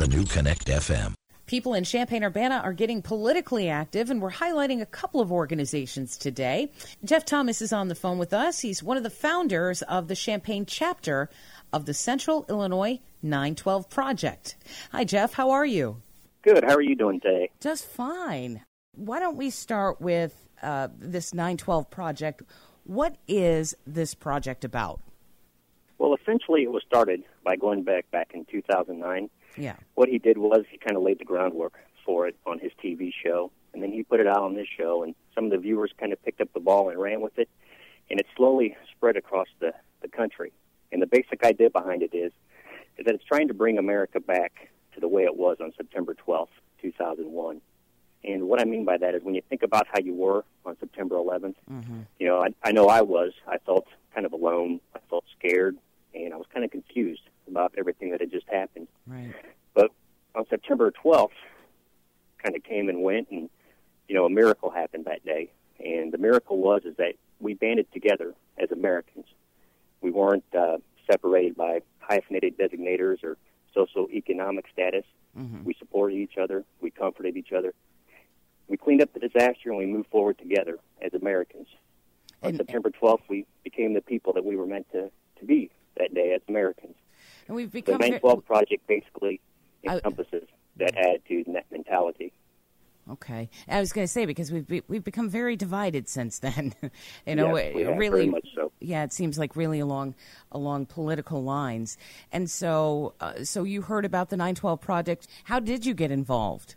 the new Connect FM. People in Champaign-Urbana are getting politically active, and we're highlighting a couple of organizations today. Jeff Thomas is on the phone with us. He's one of the founders of the Champaign chapter of the Central Illinois 912 Project. Hi, Jeff. How are you? Good. How are you doing today? Just fine. Why don't we start with this 912 Project? What is this project about? Well, essentially, it was started by Glenn Beck back in 2009. Yeah. What he did was he kind of laid the groundwork for it on his TV show, and then he put it out on this show, and some of the viewers kind of picked up the ball and ran with it, and it slowly spread across the country. And the basic idea behind it is that it's trying to bring America back to the way it was on September 12th, 2001. And what I mean by that is when you think about how you were on September 11th, you know, I know I felt kind of alone, I felt scared, and I was kind of confused about everything that had just happened. Right. But on September 12th, kind of came and went, and, you know, a miracle happened that day. And the miracle was that we banded together as Americans. We weren't separated by hyphenated designators or socioeconomic status. We supported each other. We comforted each other. We cleaned up the disaster, and we moved forward together as Americans. On September 12th, we became the people that we were meant to be that day as Americans. And we've become the 912 Project basically encompasses that attitude and that mentality. Okay, I was going to say because we've become very divided since then. You know, yeah, really, very much so. Yeah, it seems like really along political lines. And so, so you heard about the 912 Project. How did you get involved?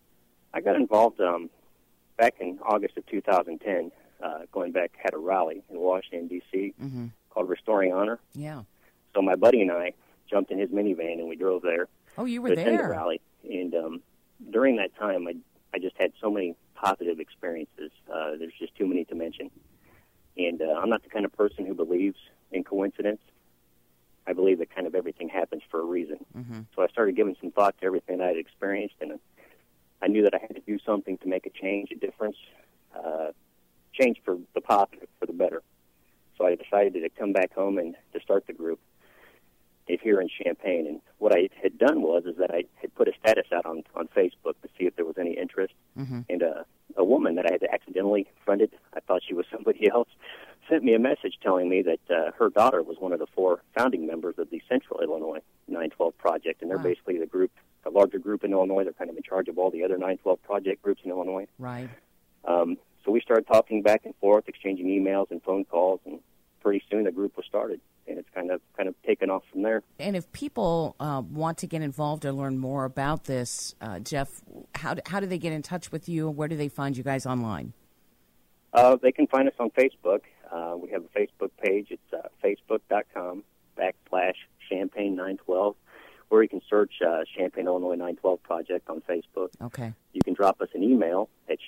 I got involved back in August of 2010. Going back, had a rally in Washington D.C. Called Restoring Honor. Yeah. So my buddy and I jumped in his minivan and we drove there. Oh, you were to there. attend the rally. And during that time, I just had so many positive experiences. There's just too many to mention. And I'm not the kind of person who believes in coincidence. I believe that kind of everything happens for a reason. So I started giving some thought to everything I had experienced, and I knew that I had to do something to make a change, a difference, change for the positive, for the better. So I decided to come back home and to start the group here in Champaign. And what I had done was that I had put a status out on Facebook to see if there was any interest. And a woman that I had accidentally friended, I thought she was somebody else, sent me a message telling me that her daughter was one of the 4 founding members of the Central Illinois 912 Project. And they're basically the larger group in Illinois. They're kind of in charge of all the other 912 Project groups in Illinois. Right. So we started talking back and forth, exchanging emails and phone calls, and pretty soon the group was started, and it's kind of taken off from there. And if people want to get involved or learn more about this, Jeff, how do they get in touch with you, and where do they find you guys online? They can find us on Facebook. We have a Facebook page. It's facebook.com/Champaign912, where you can search Champaign Illinois 912 Project on Facebook. Okay. You can drop us an email at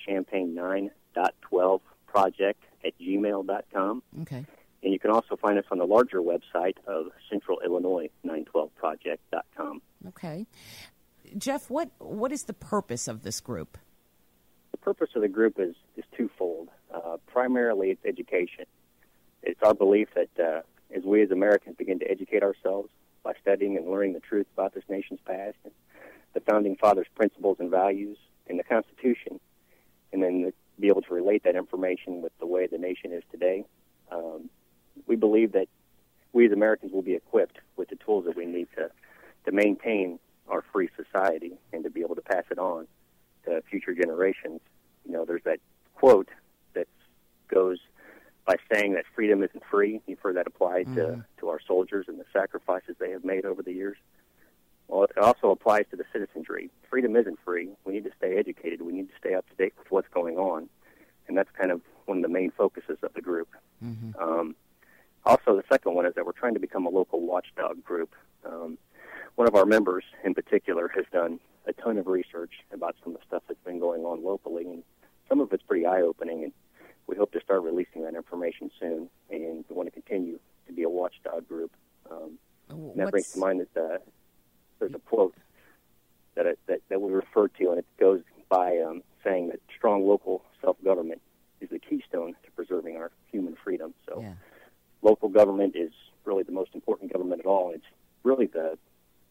champaign9.12project@gmail.com. Okay. And you can also find us on the larger website of centralillinois912project.com. Okay. Jeff, what is the purpose of this group? The purpose of the group is twofold. Primarily, it's education. It's our belief that as we as Americans begin to educate ourselves by studying and learning the truth about this nation's past, and the Founding Fathers' principles and values, and the Constitution, and then be able to relate that information with the way the nation is today, we believe that we as Americans will be equipped with the tools that we need to maintain our free society and to be able to pass it on to future generations. You know, there's that quote that goes by saying that freedom isn't free. You've heard that applied to our soldiers and the sacrifices they have made over the years. Well, it also applies to the citizenry. Freedom isn't free. We need to stay educated. We need to stay up to date with what's going on. And that's kind of one of the main focuses of the group. Also, the second one is that we're trying to become a local watchdog group. One of our members in particular has done a ton of research about some of the stuff that's been going on locally, and some of it's pretty eye-opening, and we hope to start releasing that information soon, and we want to continue to be a watchdog group. And that brings to mind that there's a quote that we refer to, and it goes by saying that strong local self-government is the keystone to preserving our human freedom. So local government is really the most important government at all. It's really the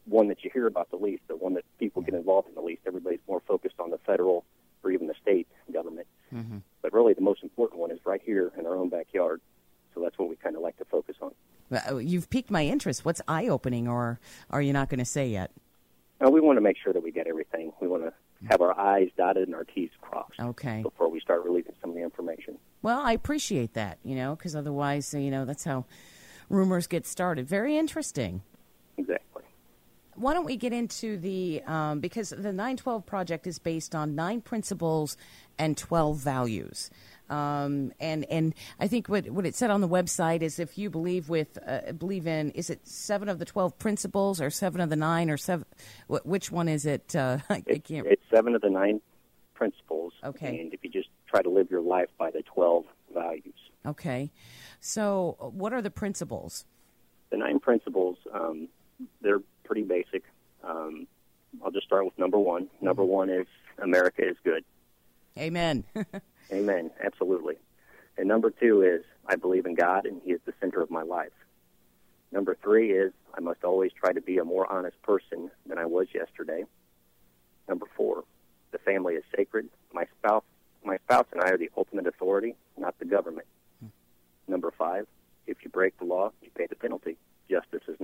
one that you hear about the least, the one that people get involved in the least. Everybody's more focused on the federal or even the state government. Mm-hmm. But really the most important one is right here in our own backyard. So that's what we kind of like to focus on. You've piqued my interest. What's eye-opening, or are you not going to say yet? We want to make sure that we get everything. We want to have our I's dotted and our T's crossed before we start releasing some of the information. Well, I appreciate that, because otherwise, that's how rumors get started. Very interesting. Exactly. Why don't we get into because the 912 Project is based on 9 principles and 12 values. And I think what it said on the website is if you believe in, is it 7 of the 12 principles or 7 of the 9 or 7? Which one is it? I can't. It's 7 of the 9 principles. Okay. And if you just try to live your life by the 12 values. Okay. So what are the principles? The 9 principles, they're pretty basic. I'll just start with number 1. Number 1 is America is good. Amen. Amen. Absolutely. And number 2 is I believe in God and He is the center of my life. Number 3 is I must always try to be a more honest person than I was yesterday. Number 4, the family is sacred. My spouse and I are the ultimate authority, not the government. Number 5, if you break the law, you pay the penalty. Justice is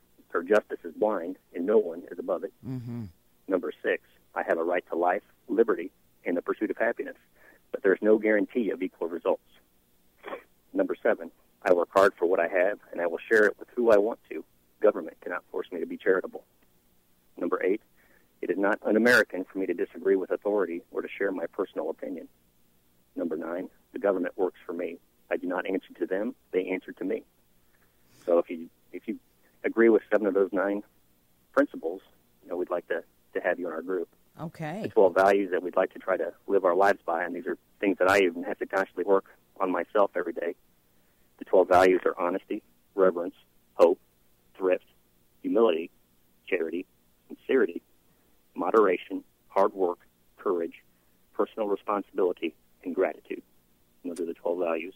blind, and no one is above it. Mm-hmm. Number 6, I have a right to life, liberty, and the pursuit of happiness, but there's no guarantee of equal results. Number 7, I work hard for what I have, and I will share it with who I want to. Government cannot force me to be charitable. Number 8, it is not un-American for me to disagree with authority or to share my personal opinion. Number 9, the government works for me. I do not answer to them; they answer to me. So if you agree with 7 of those 9 principles, we'd like to have you in our group. Okay. The 12 values that we'd like to try to live our lives by, and these are things that I even have to constantly work on myself every day. The 12 values are honesty, reverence, hope, thrift, humility, charity, sincerity, moderation, hard work, courage, personal responsibility, and gratitude. And those are the 12 values.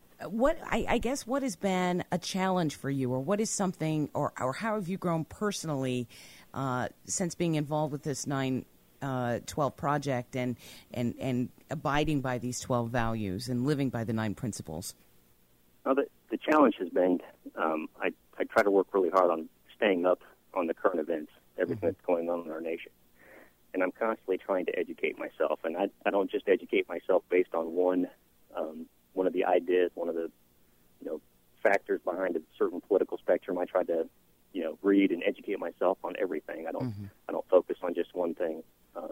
I guess what has been a challenge for you, or what is something, or how have you grown personally since being involved with this 912 project and abiding by these 12 values and living by the 9 principles? Well, the challenge has been I try to work really hard on staying up on the current events, everything that's going on in our nation. And I'm constantly trying to educate myself. And I don't just educate myself based on one of the ideas, one of the factors behind a certain political spectrum. I try to read and educate myself on everything. I don't focus on just one thing.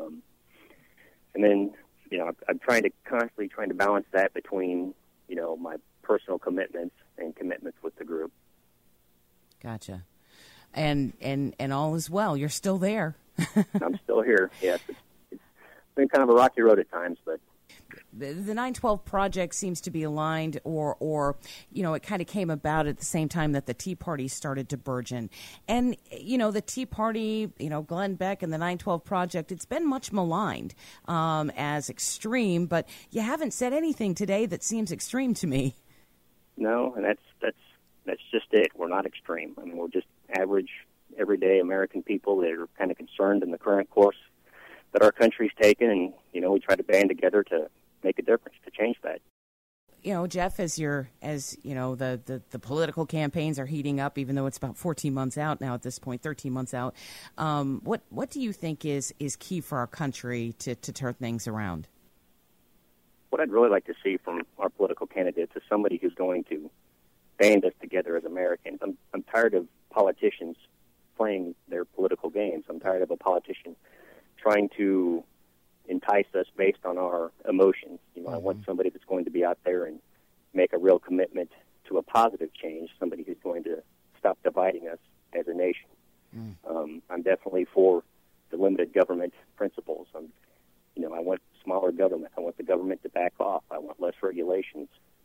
And then I'm constantly trying to balance that between my personal commitments and commitments with the group. Gotcha. And all is well. You're still there. I'm still here. Yes, it's been kind of a rocky road at times, but the 912 Project seems to be aligned, or it kind of came about at the same time that the Tea Party started to burgeon. And, the Tea Party, Glenn Beck and the 912 Project, it's been much maligned as extreme, but you haven't said anything today that seems extreme to me. No, and that's just it. We're not extreme. I mean, we're just average, everyday American people that are kind of concerned in the current course that our country's taken, and, we try to band together to make a difference, to change that. Jeff, as the political campaigns are heating up, even though it's about 14 months out now at this point, 13 months out, what do you think is key for our country to turn things around? What I'd really like to see from our political candidates is somebody who's going to band us together as Americans. I'm tired of politicians playing their political games. I'm tired of a politician trying to entice us based on our emotions. I want somebody that's going to be out there and make a real commitment to a positive change, somebody who's going to stop dividing us as a nation. I'm definitely for the limited government principles. I want smaller government. I want the government to back off. I want less regulations,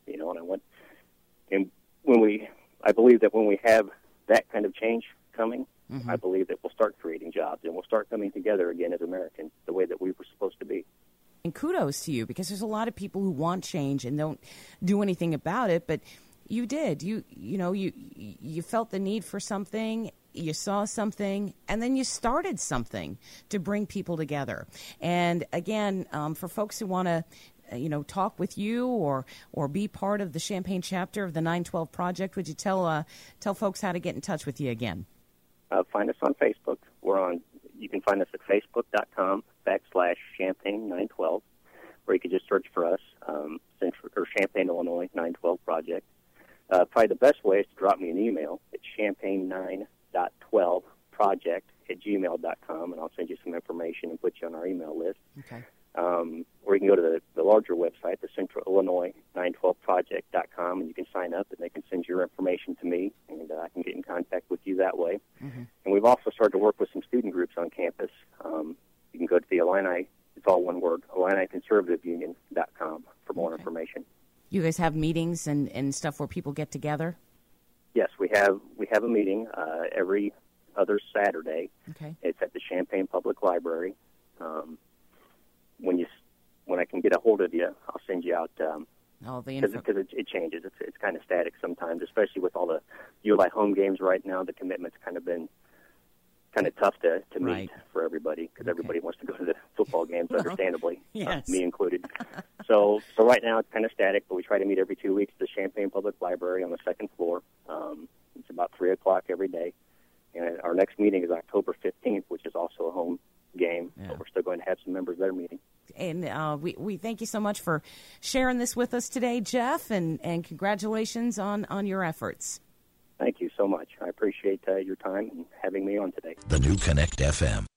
I believe that when we have that kind of change coming, I believe that we'll start creating jobs and we'll start coming together again as Americans the way that we were supposed to be. And kudos to you, because there's a lot of people who want change and don't do anything about it, but you did. You felt the need for something, you saw something, and then you started something to bring people together. And again, for folks who want to talk with you or be part of the Champaign chapter of the 912 Project, would you tell folks how to get in touch with you again? Find us on Facebook. You can find us at facebook.com/Champaign912, or you can just search for us, Champaign, Illinois 912 Project. Probably the best way is to drop me an email at champaign9.12project@gmail.com, and I'll send you some information and put you on our email list. Okay. Or you can go to the larger website, the Central Illinois 912project.com, and you can sign up, and they can send your information to me, and I can get in contact with you that way. Mm-hmm. And we've also started to work with some student groups on campus. You can go to the Illini, it's all one word, IlliniConservativeUnion.com for more information. You guys have meetings and stuff where people get together? Yes, we have a meeting every other Saturday. Okay. It's at the Champaign Public Library. When I can get a hold of you, I'll send you out. All the info. Because it changes. It's kind of static sometimes, especially with all the ULI home games right now. The commitment's kind of been tough to meet for everybody because everybody wants to go to the football games, understandably, yes. Me included. So right now it's kind of static, but we try to meet every 2 weeks at the Champaign Public Library on the second floor. It's about 3 o'clock every day. And our next meeting is October 15th, which is also a home game. Yeah. But we're still going to have some members there meeting. And we thank you so much for sharing this with us today, Jeff, and congratulations on your efforts. Thank you so much. I appreciate your time and having me on today. The new Connect FM.